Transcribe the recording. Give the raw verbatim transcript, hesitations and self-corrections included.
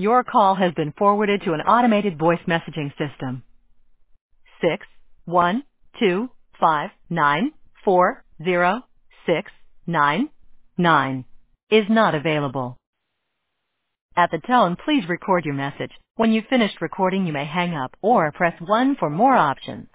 Your call has been forwarded to an automated voice messaging system. Six one two five nine four zero six nine nine is not available. At the tone, please record your message. When you've finished recording, you may hang up or press one for more options.